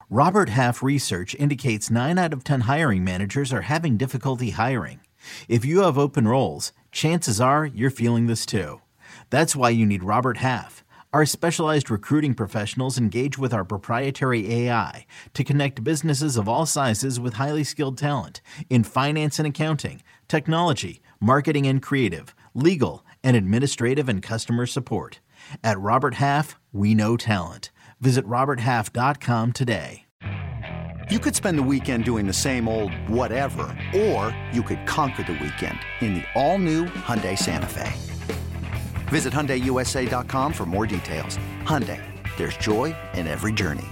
Robert Half research indicates 9 out of 10 hiring managers are having difficulty hiring. If you have open roles, chances are you're feeling this too. That's why you need Robert Half. Our specialized recruiting professionals engage with our proprietary AI to connect businesses of all sizes with highly skilled talent in finance and accounting, technology, marketing and creative, legal, and administrative and customer support. At Robert Half, we know talent. Visit roberthalf.com today. You could spend the weekend doing the same old whatever, or you could conquer the weekend in the all-new Hyundai Santa Fe. Visit HyundaiUSA.com for more details. Hyundai, there's joy in every journey.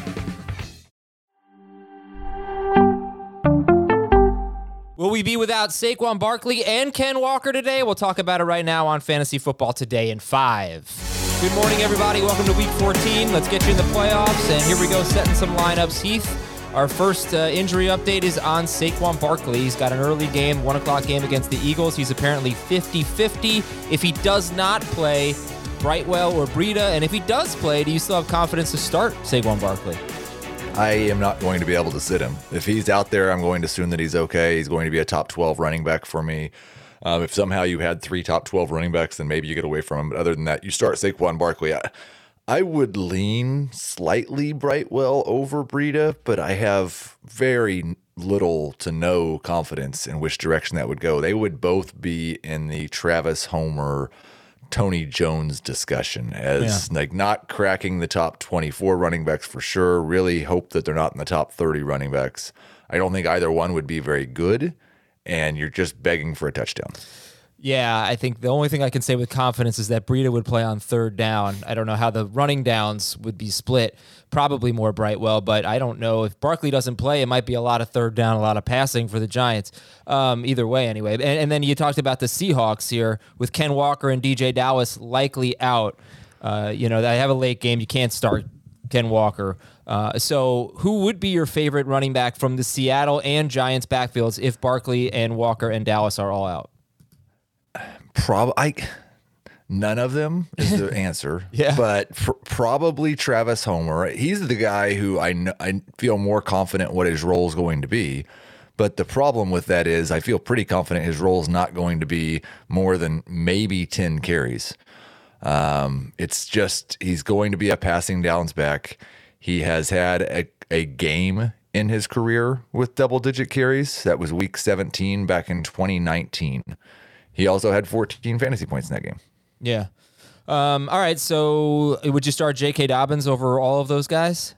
Will we be without Saquon Barkley and Ken Walker today? We'll talk about it right now on Fantasy Football Today in 5. Good morning, everybody. Welcome to Week 14. Let's get you in the playoffs, and here we go, setting some lineups. Heath, our first injury update is on Saquon Barkley. He's got an early game, 1 o'clock game against the Eagles. He's apparently 50-50. If he does not play, Brightwell or Breida, and if he does play, do you still have confidence to start Saquon Barkley? I am not going to be able to sit him. If he's out there, I'm going to assume that he's okay. He's going to be a top 12 running back for me. If somehow you had 3 top 12 running backs, then maybe you get away from him. But other than that, you start Saquon Barkley. I would lean slightly Brightwell over Breida, but I have very little to no confidence in which direction that would go. They would both be in the Travis Homer, Tony Jones discussion as like not cracking the top 24 running backs for sure. Really hope that they're not in the top 30 running backs. I don't think either one would be very good, and you're just begging for a touchdown. Yeah, I think the only thing I can say with confidence is that Breida would play on third down. I don't know how the running downs would be split. Probably more Brightwell, but I don't know. If Barkley doesn't play, it might be a lot of third down, a lot of passing for the Giants. Either way, anyway. And then you talked about the Seahawks here with Ken Walker and DJ Dallas likely out. They have a late game. You can't start Ken Walker. So who would be your favorite running back from the Seattle and Giants backfields if Barkley and Walker and Dallas are all out? None of them is the answer. Yeah. But probably Travis Homer. He's the guy who I feel more confident what his role is going to be. But the problem with that is I feel pretty confident his role is not going to be more than maybe 10 carries. It's just he's going to be a passing downs back. He has had a game in his career with double-digit carries. That was week 17 back in 2019. He also had 14 fantasy points in that game. Yeah. All right, so would you start J.K. Dobbins over all of those guys?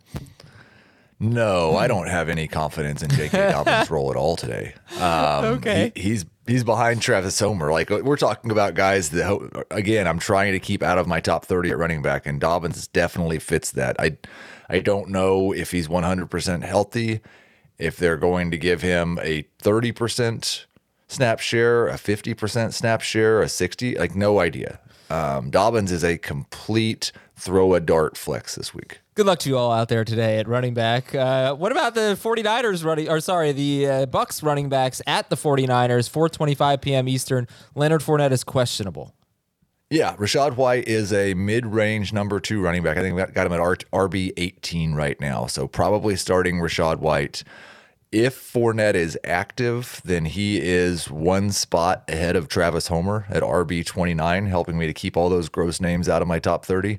No, I don't have any confidence in J.K. Dobbins' role at all today. Okay. He's behind Travis Homer. Like, we're talking about guys that, again, I'm trying to keep out of my top 30 at running back, and Dobbins definitely fits that. I don't know if he's 100% healthy, if they're going to give him a 30% snap share, a 50% snap share, a 60, like no idea. Dobbins is a complete throw a dart flex this week. Good luck to you all out there today at running back. What about the 49ers the Bucks running backs at the 49ers, 4:25 p.m. Eastern. Leonard Fournette is questionable. Yeah, Rachaad White is a mid-range number 2 running back. I think we got him at RB 18 right now, so probably starting Rachaad White. If Fournette is active, then he is 1 spot ahead of Travis Homer at RB 29, helping me to keep all those gross names out of my top 30.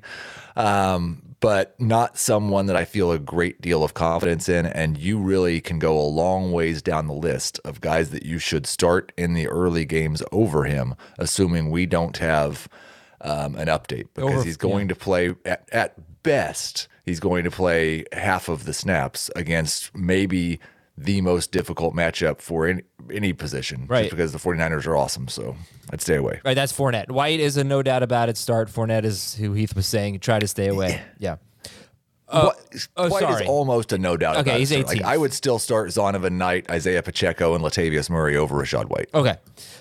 But not someone that I feel a great deal of confidence in, and you really can go a long ways down the list of guys that you should start in the early games over him, assuming we don't have an update, because he's going to play at best, he's going to play half of the snaps against maybe the most difficult matchup for any position, right? Just because the 49ers are awesome, so I'd stay away. Right, that's Fournette. White is a no doubt about it start. Fournette is who Heath was saying. Try to stay away. Yeah. White is almost a no doubt about it. Okay, he's 18. Like, I would still start Zonovan Knight, Isaiah Pacheco, and Latavius Murray over Rachaad White. Okay.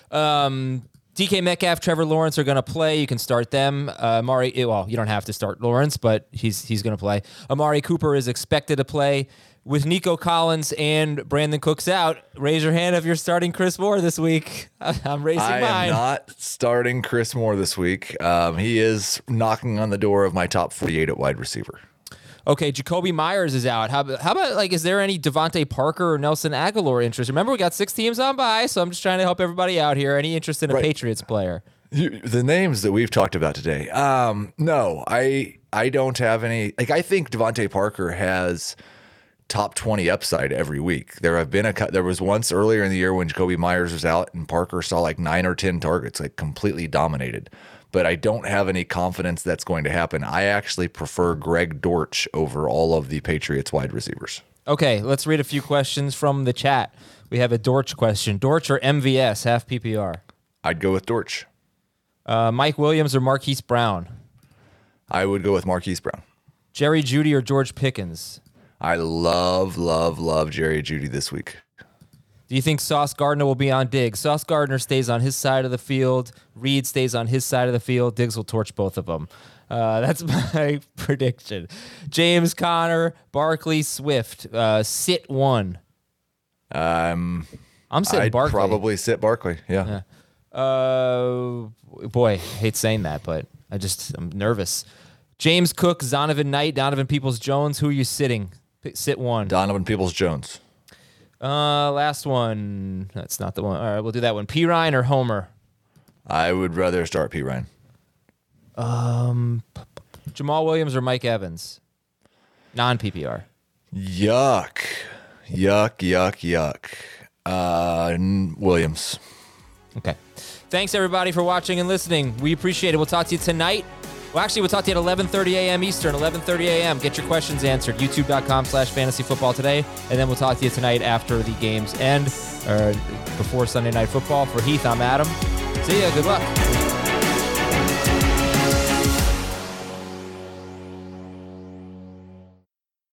DK Metcalf, Trevor Lawrence are going to play. You can start them. You don't have to start Lawrence, but he's going to play. Amari Cooper is expected to play. With Nico Collins and Brandon Cooks out, raise your hand if you're starting Chris Moore this week. I'm raising mine. I am not starting Chris Moore this week. He is knocking on the door of my top 48 at wide receiver. Okay, Jacoby Myers is out. How about like, is there any Devontae Parker or Nelson Aguilar interest? Remember, we got 6 teams on bye, so I'm just trying to help everybody out here. Any interest in a Patriots player? The names that we've talked about today. No, I don't have any. Like, I think Devontae Parker has top 20 upside every week. There was once earlier in the year when Jacoby Myers was out and Parker saw like 9 or 10 targets, like completely dominated. But I don't have any confidence that's going to happen. I actually prefer Greg Dortch over all of the Patriots wide receivers. Okay, let's read a few questions from the chat. We have a Dortch question. Dortch or MVS, half PPR? I'd go with Dortch. Mike Williams or Marquise Brown? I would go with Marquise Brown. Jerry Jeudy or George Pickens? I love Jerry Jeudy this week. Do you think Sauce Gardner will be on Diggs? Sauce Gardner stays on his side of the field. Reed stays on his side of the field. Diggs will torch both of them. That's my prediction. James Conner, Barkley, Swift. Sit one. I'm sitting Barkley. I'd probably sit Barkley. Yeah. Boy, I hate saying that, but I'm nervous. James Cook, Zonovan Knight, Donovan Peoples-Jones. Who are you sitting? Sit one. Donovan Peoples-Jones. Last one. That's not the one. All right, we'll do that one. P. Ryan or Homer? I would rather start P. Ryan. Jamal Williams or Mike Evans? Non-PPR. Yuck. Williams. Okay. Thanks, everybody, for watching and listening. We appreciate it. We'll talk to you tonight. Well, actually, we'll talk to you at 11:30 a.m. Eastern, 11:30 a.m. Get your questions answered. YouTube.com/fantasyfootball today. And then we'll talk to you tonight after the games end, or before Sunday Night Football. For Heath, I'm Adam. See ya. Good luck.